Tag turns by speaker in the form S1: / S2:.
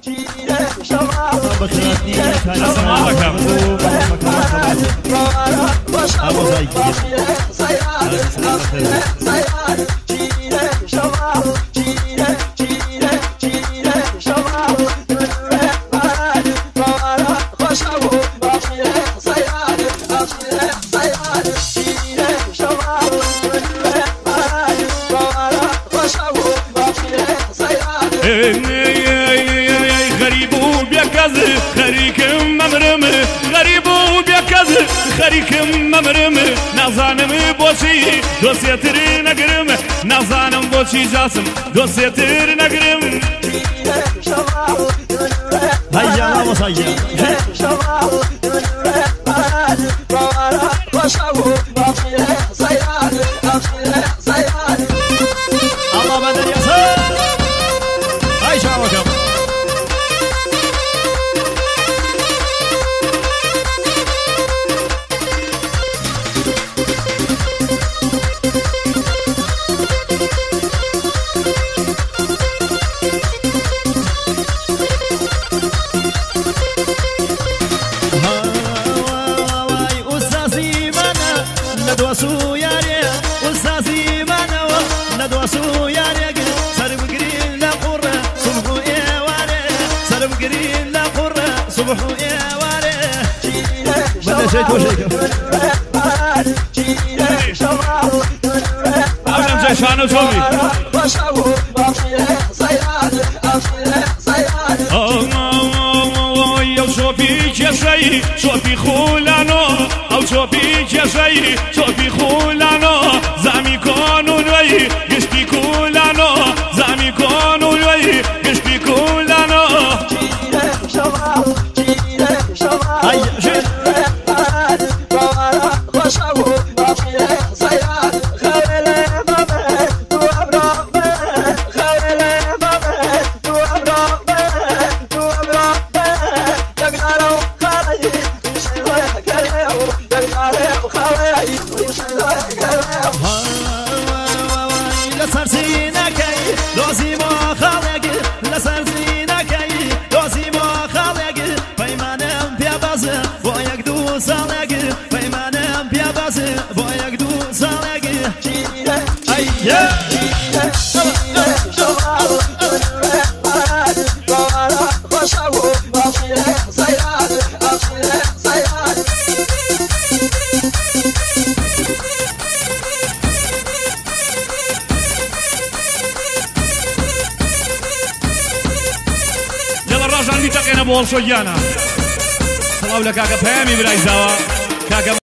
S1: خەریکم مەمرم نازانم بۆچی دۆسێتر نەگرم نازانم بۆچی جاسم دۆسێتر نەگرم شوفي خولانو او شوفي كشي شوفي خولانو زامي كونو لوي قشبي كولانو زامي كونو لوي قشبي كولانو بۆڵ شۆگیانە سڵاو لە کاکە پەیامی برایزاوە کاکە